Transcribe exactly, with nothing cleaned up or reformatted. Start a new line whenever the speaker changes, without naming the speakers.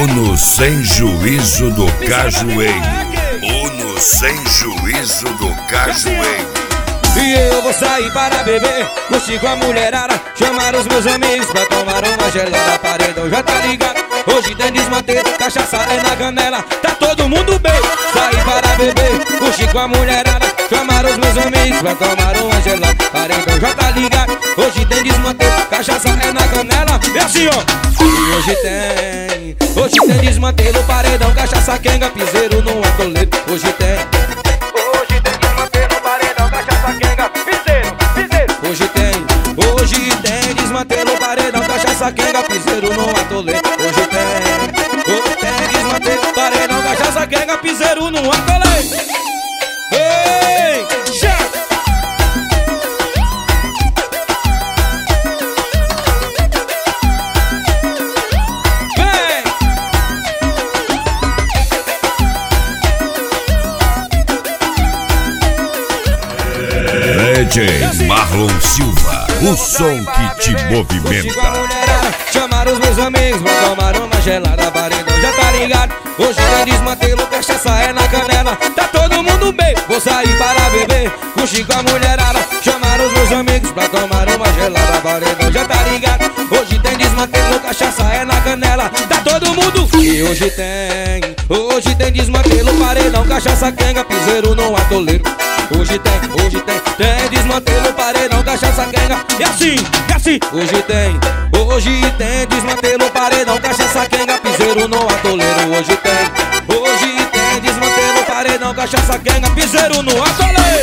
Uno sem juízo do cajueiro. Uno sem juízo do cajueiro.
E eu vou sair para beber, curtir com a mulherada, chamar os meus amigos pra tomar uma gelada. Paredão já tá ligado, hoje tem desmantelo, cachaça é na canela, tá todo mundo bem. Sair para beber, curtir com a mulherada, chamar os meus amigos pra tomar uma gelada. Paredão já tá ligado, hoje tem desmantelo, cachaça é na canela. E assim ó, e hoje tem, hoje tem desmantelo, paredão, cachaça, quenga, piseiro no atoleiro. Hoje tem, hoje tem desmantelo, paredão, cachaça, quenga, piseiro, piseiro. Hoje tem, hoje tem desmantelo, paredão, cachaça, quenga, piseiro no atoleiro. Hoje tem, hoje tem desmantelo, paredão, cachaça, quenga, piseiro no atoleiro. Ei, já!
D J Marlon Silva, o som que te movimenta.
Chamar os meus amigos pra tomar uma gelada. Paredão já tá ligado, hoje tem desmantelo, cachaça é na canela, tá todo mundo bem. Vou sair para beber, curtir com a mulherada, chamar os meus amigos pra tomar uma gelada. Paredão já tá ligado, hoje tem desmantelo, cachaça é na canela, tá todo mundo. E hoje tem, hoje tem desmantelo, paredão, cachaça, quenga, piseiro no atoleiro. Hoje tem, hoje tem, tem desmantelo, paredão, cachaça, quenga. E assim, e assim. Hoje tem, hoje tem desmantelo, paredão, cachaça, quenga, piseiro no atoleiro. Hoje tem, hoje tem desmantelo, paredão, cachaça, quenga, piseiro no atoleiro.